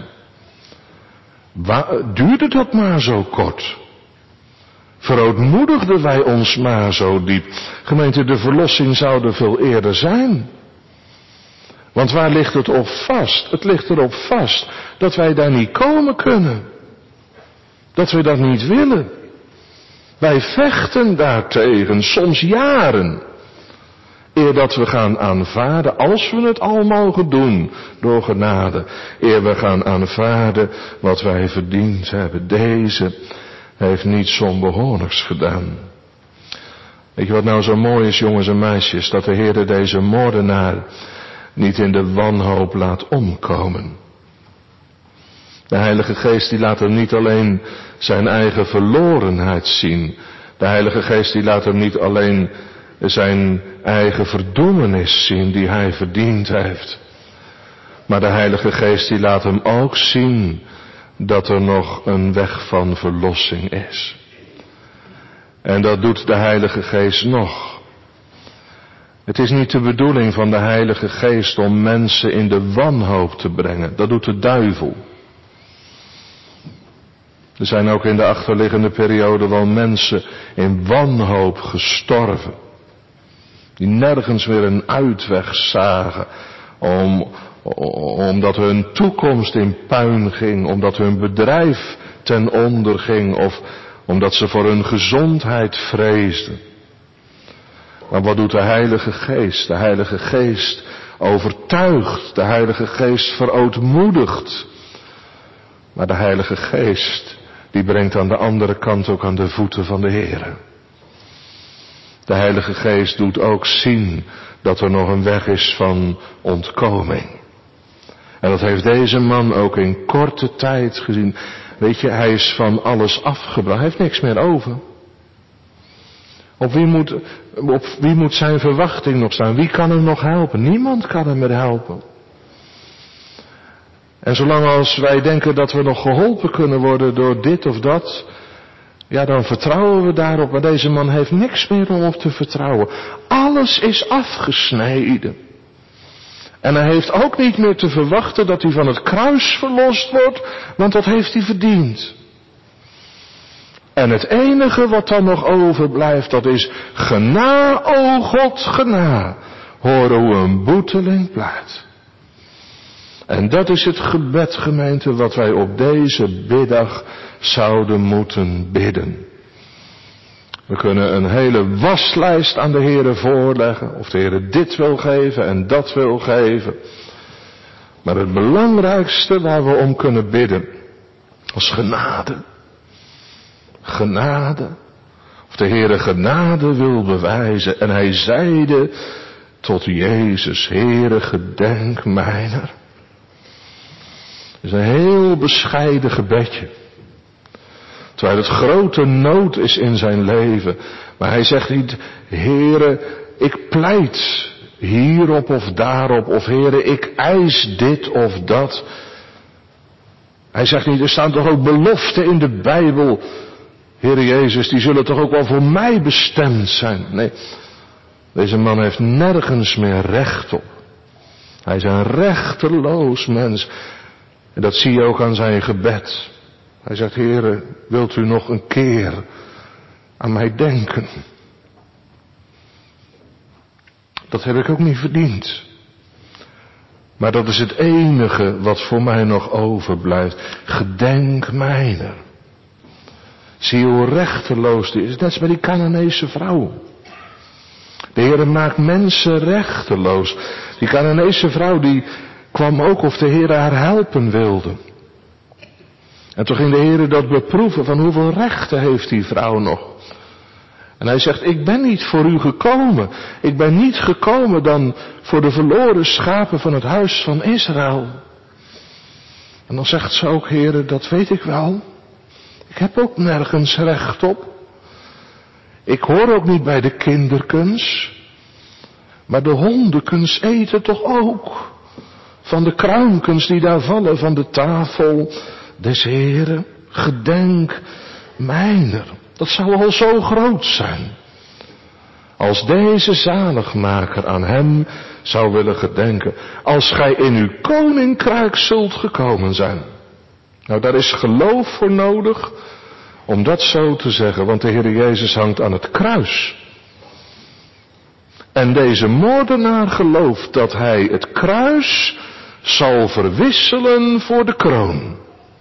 Waar, duurde dat maar zo kort? Verootmoedigden wij ons maar zo diep? Gemeente, de verlossing zou er veel eerder zijn. Want waar ligt het op vast? Het ligt erop vast dat wij daar niet komen kunnen. Dat we dat niet willen. Wij vechten daartegen, soms jaren, eer dat we gaan aanvaarden, als we het al mogen doen, door genade, eer we gaan aanvaarden wat wij verdiend hebben. Deze heeft niets onbehoorlijks gedaan. Weet je wat nou zo mooi is, jongens en meisjes, dat de Heer deze moordenaar niet in de wanhoop laat omkomen. De Heilige Geest die laat hem niet alleen zijn eigen verlorenheid zien. De Heilige Geest die laat hem niet alleen zijn eigen verdoemenis zien die hij verdiend heeft. Maar de Heilige Geest die laat hem ook zien dat er nog een weg van verlossing is. En dat doet de Heilige Geest nog. Het is niet de bedoeling van de Heilige Geest om mensen in de wanhoop te brengen. Dat doet de duivel. Er zijn ook in de achterliggende periode wel mensen in wanhoop gestorven. Die nergens meer een uitweg zagen. Om, omdat hun toekomst in puin ging. Omdat hun bedrijf ten onder ging. Of omdat ze voor hun gezondheid vreesden. Maar wat doet de Heilige Geest? De Heilige Geest overtuigt. De Heilige Geest verootmoedigt. Maar de Heilige Geest, die brengt aan de andere kant ook aan de voeten van de Heer. De Heilige Geest doet ook zien dat er nog een weg is van ontkoming. En dat heeft deze man ook in korte tijd gezien. Weet je, hij is van alles afgebracht. Hij heeft niks meer over. Op wie moet, op wie moet zijn verwachting nog staan? Wie kan hem nog helpen? Niemand kan hem meer helpen. En zolang als wij denken dat we nog geholpen kunnen worden door dit of dat, ja, dan vertrouwen we daarop. Maar deze man heeft niks meer om op te vertrouwen. Alles is afgesneden. En hij heeft ook niet meer te verwachten dat hij van het kruis verlost wordt, want dat heeft hij verdiend. En het enige wat dan nog overblijft, dat is gena, o God, gena. Horen hoe een boeteling pleit. En dat is het gebed, gemeente, wat wij op deze biddag zouden moeten bidden. We kunnen een hele waslijst aan de Heere voorleggen, of de Heere dit wil geven en dat wil geven. Maar het belangrijkste waar we om kunnen bidden, is genade. Genade. Of de Heere genade wil bewijzen. En hij zeide tot Jezus, Heere, gedenk mijner. Het is een heel bescheiden gebedje. Terwijl het grote nood is in zijn leven. Maar hij zegt niet, Heere, ik pleit hierop of daarop, of Heere, ik eis dit of dat. Hij zegt niet, er staan toch ook beloften in de Bijbel, Heere Jezus, die zullen toch ook wel voor mij bestemd zijn. Nee, deze man heeft nergens meer recht op. Hij is een rechteloos mens. En dat zie je ook aan zijn gebed. Hij zegt, Heere, wilt u nog een keer aan mij denken? Dat heb ik ook niet verdiend. Maar dat is het enige wat voor mij nog overblijft. Gedenk mijner. Zie je hoe rechteloos die is. Net als bij die Canaanese vrouw. De Heer maakt mensen rechteloos. Die Canaanese vrouw die kwam ook of de Heer haar helpen wilde. En toen ging de Heer dat beproeven van hoeveel rechten heeft die vrouw nog. En hij zegt, ik ben niet voor u gekomen. Ik ben niet gekomen dan voor de verloren schapen van het huis van Israël. En dan zegt ze ook, Heer, dat weet ik wel. Ik heb ook nergens recht op. Ik hoor ook niet bij de kinderkens. Maar de hondenkens eten toch ook van de kruimkens die daar vallen van de tafel des Heren. Gedenk mijner. Dat zou al zo groot zijn. Als deze zaligmaker aan hem zou willen gedenken. Als gij in uw koninkrijk zult gekomen zijn. Nou, daar is geloof voor nodig om dat zo te zeggen. Want de Heer Jezus hangt aan het kruis. En deze moordenaar gelooft dat hij het kruis zal verwisselen voor de kroon.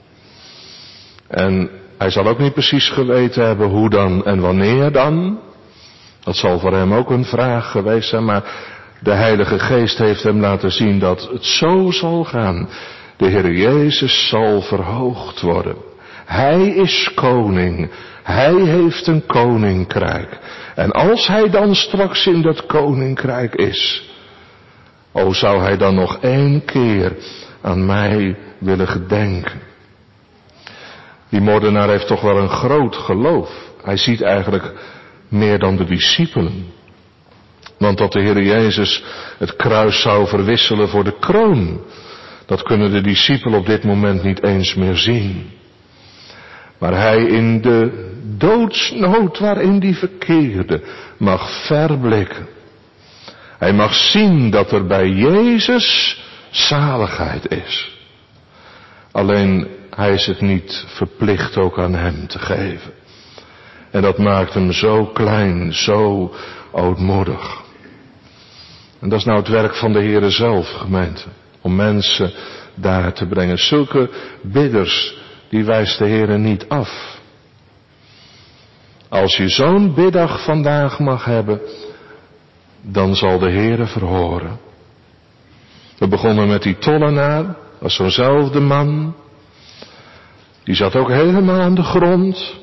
En hij zal ook niet precies geweten hebben hoe dan en wanneer dan. Dat zal voor hem ook een vraag geweest zijn. Maar de Heilige Geest heeft hem laten zien dat het zo zal gaan. De Heer Jezus zal verhoogd worden. Hij is koning. Hij heeft een koninkrijk. En als hij dan straks in dat koninkrijk is. O, zou hij dan nog één keer aan mij willen gedenken. Die moordenaar heeft toch wel een groot geloof. Hij ziet eigenlijk meer dan de discipelen. Want dat de Heer Jezus het kruis zou verwisselen voor de kroon. Dat kunnen de discipelen op dit moment niet eens meer zien. Maar hij in de doodsnood waarin die verkeerde mag verblikken. Hij mag zien dat er bij Jezus zaligheid is. Alleen hij is het niet verplicht ook aan hem te geven. En dat maakt hem zo klein, zo ootmoedig. En dat is nou het werk van de Heere zelf, gemeente. Om mensen daar te brengen. Zulke bidders, die wijst de Heere niet af. Als je zo'n biddag vandaag mag hebben, dan zal de Heere verhoren. We begonnen met die tollenaar, was zo'nzelfde man. Die zat ook helemaal aan de grond.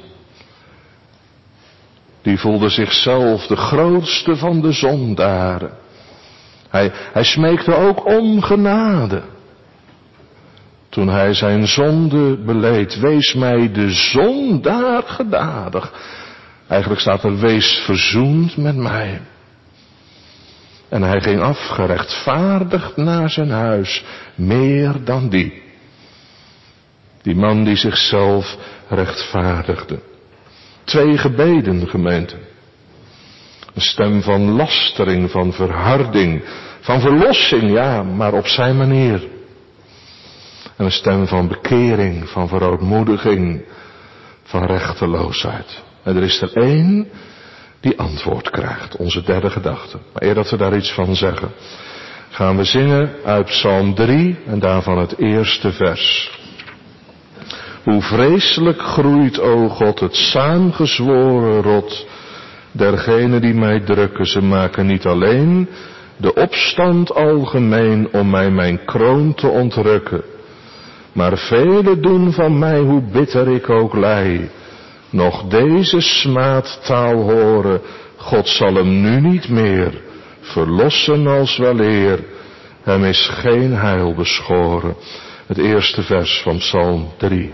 Die voelde zichzelf de grootste van de zondaren. Hij, hij smeekte ook om genade. Toen hij zijn zonde beleed, wees mij de zondaar genadig. Eigenlijk staat er, wees verzoend met mij. En hij ging afgerechtvaardigd naar zijn huis, meer dan die. Die man die zichzelf rechtvaardigde. Twee gebeden, gemeente. Een stem van lastering, van verharding, van verlossing, ja, maar op zijn manier. En een stem van bekering, van verootmoediging, van rechteloosheid. En er is er één die antwoord krijgt, onze derde gedachte. Maar eer dat we daar iets van zeggen, gaan we zingen uit Psalm drie en daarvan het eerste vers. Hoe vreselijk groeit, o God, het saamgezworen rot dergenen die mij drukken. Ze maken niet alleen de opstand algemeen om mij mijn kroon te ontrukken, maar velen doen van mij, hoe bitter ik ook lij, nog deze smaadtaal horen. God zal hem nu niet meer verlossen als weleer. Hem is geen heil beschoren. Het eerste vers van Psalm drie.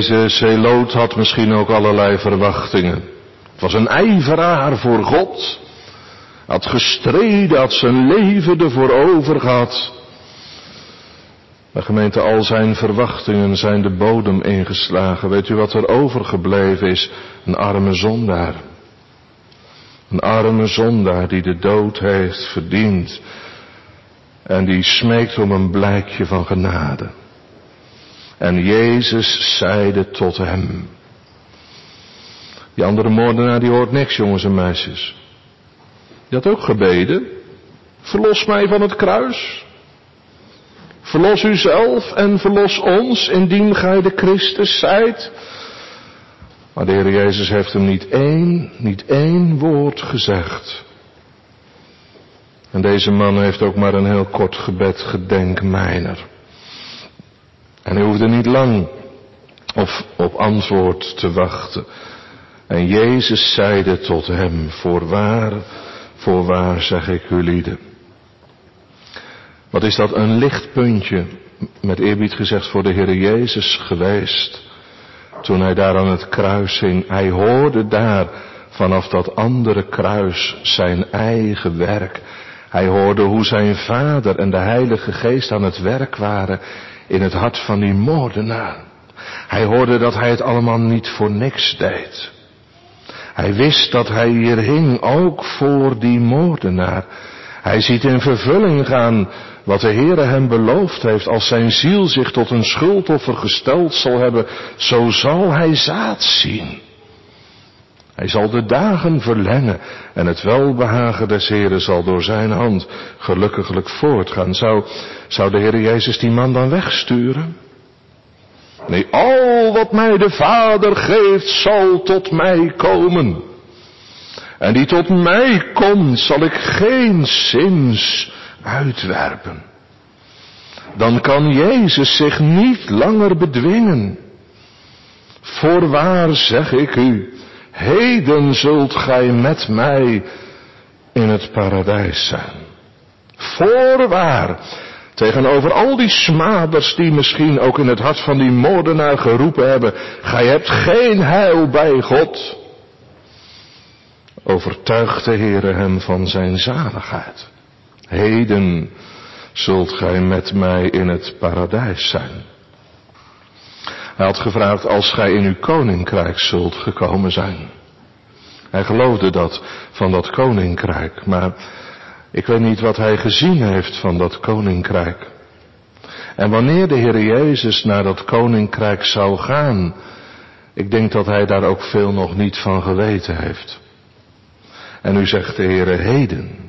Deze zeloot had misschien ook allerlei verwachtingen. Het was een ijveraar voor God. Had gestreden, had zijn leven ervoor over gehad. Maar gemeente, al zijn verwachtingen zijn de bodem ingeslagen. Weet u wat er overgebleven is? Een arme zondaar. Een arme zondaar die de dood heeft verdiend. En die smeekt om een blijkje van genade. En Jezus zeide tot hem. Die andere moordenaar die hoort niks, jongens en meisjes. Die had ook gebeden. Verlos mij van het kruis. Verlos uzelf en verlos ons, indien gij de Christus zijt. Maar de Heer Jezus heeft hem niet één, niet één woord gezegd. En deze man heeft ook maar een heel kort gebed, gedenk mijner. En hij hoefde niet lang of op antwoord te wachten. En Jezus zeide tot hem, voorwaar, voorwaar zeg ik u lieden. Wat is dat een lichtpuntje, met eerbied gezegd, voor de Heer Jezus geweest. Toen hij daar aan het kruis hing. Hij hoorde daar vanaf dat andere kruis zijn eigen werk. Hij hoorde hoe zijn Vader en de Heilige Geest aan het werk waren in het hart van die moordenaar. Hij hoorde dat hij het allemaal niet voor niks deed. Hij wist dat hij hier hing ook voor die moordenaar. Hij ziet in vervulling gaan wat de Heere hem beloofd heeft. Als zijn ziel zich tot een schuldoffer gesteld zal hebben, zo zal hij zaad zien. Hij zal de dagen verlengen en het welbehagen des Heeren zal door zijn hand gelukkiglijk voortgaan. Zou, zou de Heer Jezus die man dan wegsturen? Nee, al wat mij de Vader geeft zal tot mij komen. En die tot mij komt zal ik geen zins uitwerpen. Dan kan Jezus zich niet langer bedwingen. Voorwaar zeg ik u, heden zult gij met mij in het paradijs zijn. Voorwaar, tegenover al die smaders die misschien ook in het hart van die moordenaar geroepen hebben, gij hebt geen heil bij God. Overtuigt de Heere hem van zijn zaligheid. Heden zult gij met mij in het paradijs zijn. Hij had gevraagd, als gij in uw koninkrijk zult gekomen zijn. Hij geloofde dat, van dat koninkrijk, maar ik weet niet wat hij gezien heeft van dat koninkrijk. En wanneer de Heer Jezus naar dat koninkrijk zou gaan, ik denk dat hij daar ook veel nog niet van geweten heeft. En nu zegt de Heer, heden,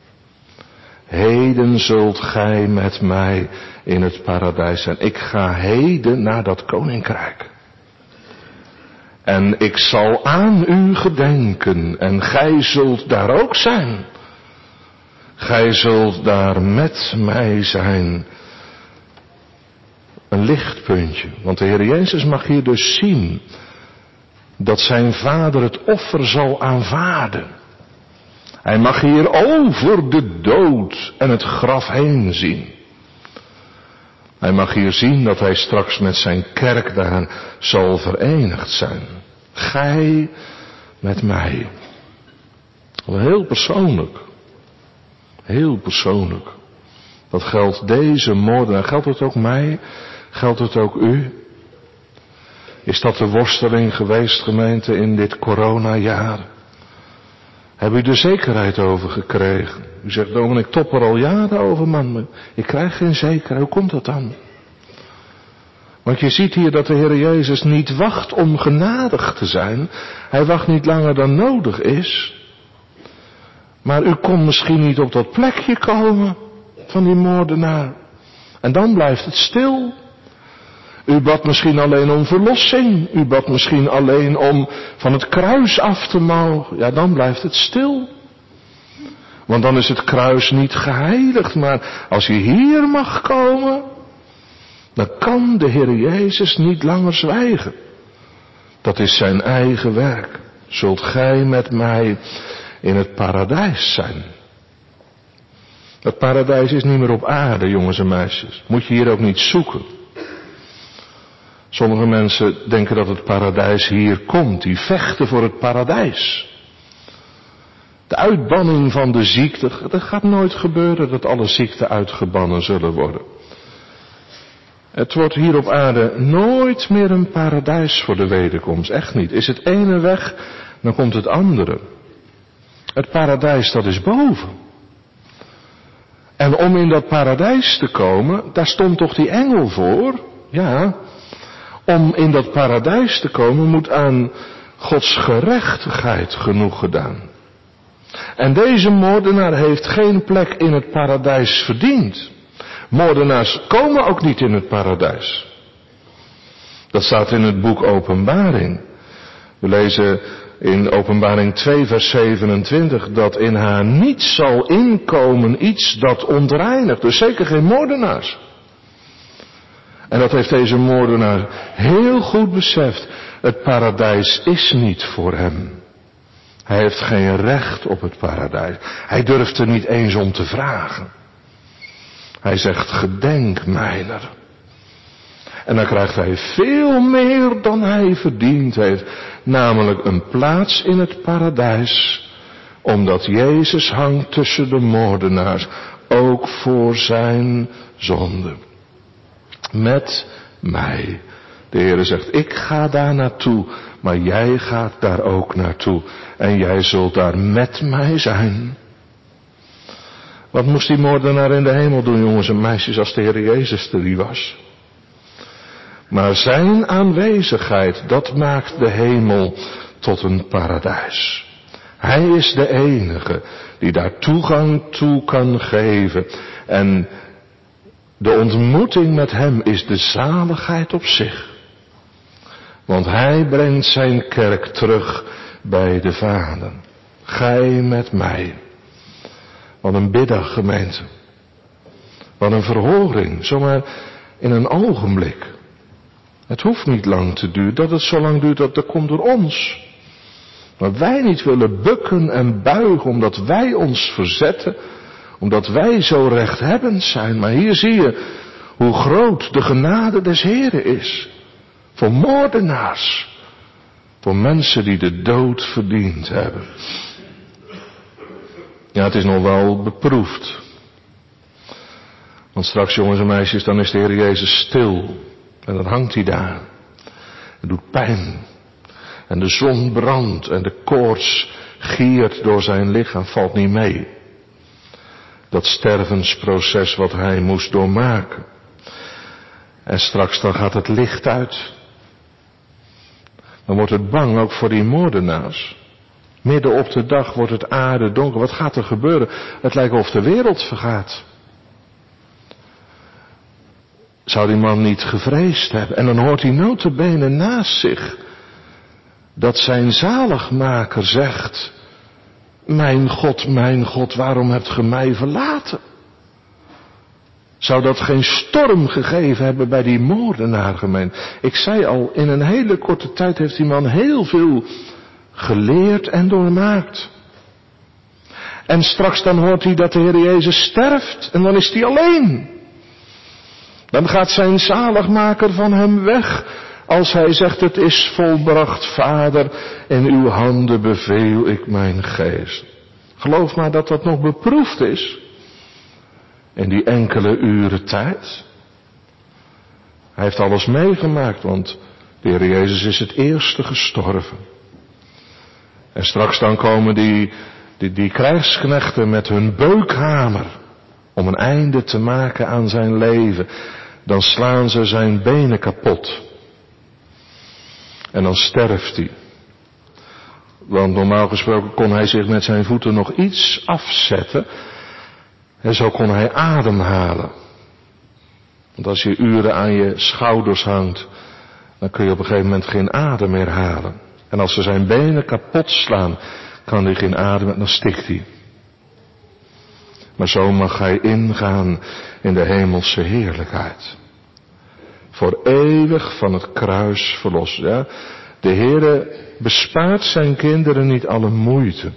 heden zult gij met mij in het paradijs zijn. Ik ga heden naar dat koninkrijk. En ik zal aan u gedenken en gij zult daar ook zijn. Gij zult daar met mij zijn. Een lichtpuntje, want de Heer Jezus mag hier dus zien dat zijn Vader het offer zal aanvaarden. Hij mag hier over de dood en het graf heen zien. Hij mag hier zien dat hij straks met zijn kerk daar zal verenigd zijn. Gij met mij. Wel heel persoonlijk. Heel persoonlijk. Dat geldt deze moordenaar. Geldt het ook mij? Geldt het ook u? Is dat de worsteling geweest, gemeente, in dit coronajaar? Heb u er zekerheid over gekregen? U zegt, Dominee, ik top er al jaren over, man. Ik krijg geen zekerheid. Hoe komt dat dan? Want je ziet hier dat de Heer Jezus niet wacht om genadig te zijn. Hij wacht niet langer dan nodig is. Maar u kon misschien niet op dat plekje komen van die moordenaar. En dan blijft het stil. U bad misschien alleen om verlossing. U bad misschien alleen om van het kruis af te mogen. Ja, dan blijft het stil. Want dan is het kruis niet geheiligd. Maar als je hier mag komen, dan kan de Heer Jezus niet langer zwijgen. Dat is zijn eigen werk. Zult gij met mij in het paradijs zijn. Het paradijs is niet meer op aarde, jongens en meisjes. Moet je hier ook niet zoeken. Sommige mensen denken dat het paradijs hier komt. Die vechten voor het paradijs. De uitbanning van de ziekte, dat gaat nooit gebeuren dat alle ziekten uitgebannen zullen worden. Het wordt hier op aarde nooit meer een paradijs voor de wederkomst. Echt niet. Is het ene weg, dan komt het andere. Het paradijs, dat is boven. En om in dat paradijs te komen, daar stond toch die engel voor? Ja. Om in dat paradijs te komen moet aan Gods gerechtigheid genoeg gedaan. En deze moordenaar heeft geen plek in het paradijs verdiend. Moordenaars komen ook niet in het paradijs. Dat staat in het boek Openbaring. We lezen in Openbaring twee vers zevenentwintig dat in haar niet zal inkomen iets dat ontreinigt. Dus zeker geen moordenaars. En dat heeft deze moordenaar heel goed beseft. Het paradijs is niet voor hem. Hij heeft geen recht op het paradijs. Hij durft er niet eens om te vragen. Hij zegt, gedenk mijner. En dan krijgt hij veel meer dan hij verdiend heeft. Namelijk een plaats in het paradijs. Omdat Jezus hangt tussen de moordenaars. Ook voor zijn zonde. Met mij. De Heere zegt, ik ga daar naartoe. Maar jij gaat daar ook naartoe. En jij zult daar met mij zijn. Wat moest die moordenaar in de hemel doen, jongens en meisjes, als de Heer Jezus er niet was? Maar zijn aanwezigheid, dat maakt de hemel tot een paradijs. Hij is de enige die daar toegang toe kan geven. En de ontmoeting met hem is de zaligheid op zich. Want hij brengt zijn kerk terug bij de Vader. Gij met mij. Wat een biddag, gemeente. Wat een verhoring, zomaar in een ogenblik. Het hoeft niet lang te duren. Dat het zo lang duurt, dat, dat komt door ons. Maar wij niet willen bukken en buigen, omdat wij ons verzetten. Omdat wij zo rechthebbend zijn. Maar hier zie je hoe groot de genade des Heren is. Voor moordenaars. Voor mensen die de dood verdiend hebben. Ja, het is nog wel beproefd. Want straks, jongens en meisjes, dan is de Heer Jezus stil. En dan hangt hij daar. Het doet pijn. En de zon brandt en de koorts giert door zijn lichaam, valt niet mee. Dat stervensproces wat hij moest doormaken. En straks dan gaat het licht uit. Dan wordt het bang ook voor die moordenaars. Midden op de dag wordt het aarde donker. Wat gaat er gebeuren? Het lijkt of de wereld vergaat. Zou die man niet gevreesd hebben? En dan hoort hij nota bene naast zich dat zijn zaligmaker zegt: mijn God, mijn God, waarom hebt ge mij verlaten? Zou dat geen storm gegeven hebben bij die moordenaar, gemeente? Ik zei al, in een hele korte tijd heeft die man heel veel geleerd en doormaakt. En straks dan hoort hij dat de Heer Jezus sterft en dan is hij alleen. Dan gaat zijn zaligmaker van hem weg. Als hij zegt, het is volbracht, Vader, in uw handen beveel ik mijn geest. Geloof maar dat dat nog beproefd is. In die enkele uren tijd. Hij heeft alles meegemaakt, want de Heer Jezus is het eerste gestorven. En straks dan komen die, die, die krijgsknechten met hun beukhamer om een einde te maken aan zijn leven. Dan slaan ze zijn benen kapot. En dan sterft hij. Want normaal gesproken kon hij zich met zijn voeten nog iets afzetten. En zo kon hij ademhalen. Want als je uren aan je schouders hangt, dan kun je op een gegeven moment geen adem meer halen. En als ze zijn benen kapot slaan, kan hij geen adem en dan stikt hij. Maar zo mag hij ingaan in de hemelse heerlijkheid. Voor eeuwig van het kruis verlost. Ja? De Heere bespaart zijn kinderen niet alle moeite.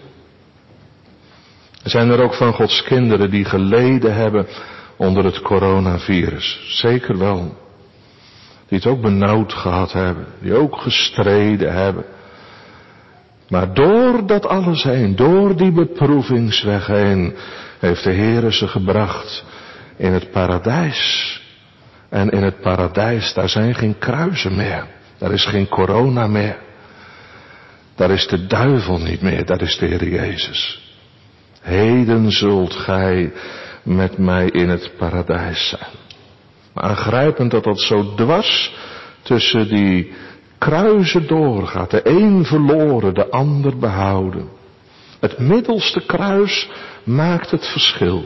Er zijn er ook van Gods kinderen die geleden hebben onder het coronavirus. Zeker wel. Die het ook benauwd gehad hebben. Die ook gestreden hebben. Maar door dat alles heen, door die beproevingsweg heen, heeft de Heere ze gebracht in het paradijs. En in het paradijs, daar zijn geen kruisen meer. Daar is geen corona meer. Daar is de duivel niet meer, daar is de Heer Jezus. Heden zult gij met mij in het paradijs zijn. Maar aangrijpend dat dat zo dwars tussen die kruisen doorgaat. De een verloren, de ander behouden. Het middelste kruis maakt het verschil.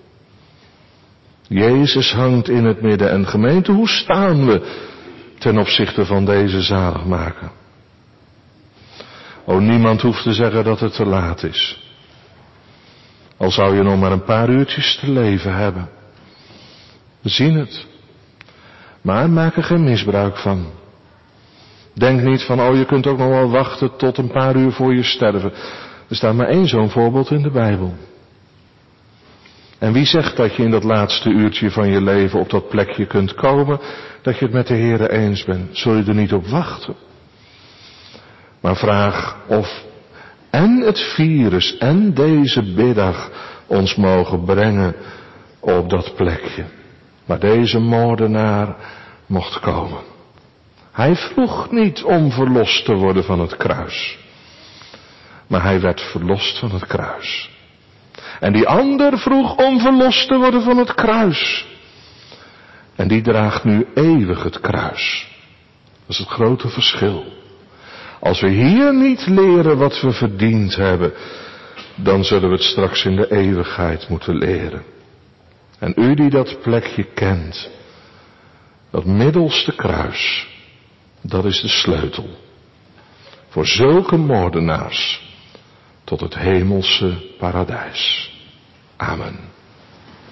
Jezus hangt in het midden. En gemeente, hoe staan we ten opzichte van deze zaligmaker? O, niemand hoeft te zeggen dat het te laat is. Al zou je nog maar een paar uurtjes te leven hebben. We zien het. Maar maak er geen misbruik van. Denk niet van, oh, je kunt ook nog wel wachten tot een paar uur voor je sterven. Er staat maar één zo'n voorbeeld in de Bijbel. En wie zegt dat je in dat laatste uurtje van je leven op dat plekje kunt komen, dat je het met de Heere eens bent? Zul je er niet op wachten? Maar vraag of en het virus en deze middag ons mogen brengen op dat plekje. Maar deze moordenaar mocht komen. Hij vroeg niet om verlost te worden van het kruis. Maar hij werd verlost van het kruis. En die ander vroeg om verlost te worden van het kruis. En die draagt nu eeuwig het kruis. Dat is het grote verschil. Als we hier niet leren wat we verdiend hebben, dan zullen we het straks in de eeuwigheid moeten leren. En u die dat plekje kent, dat middelste kruis, dat is de sleutel. Voor zulke moordenaars tot het hemelse paradijs. Amen.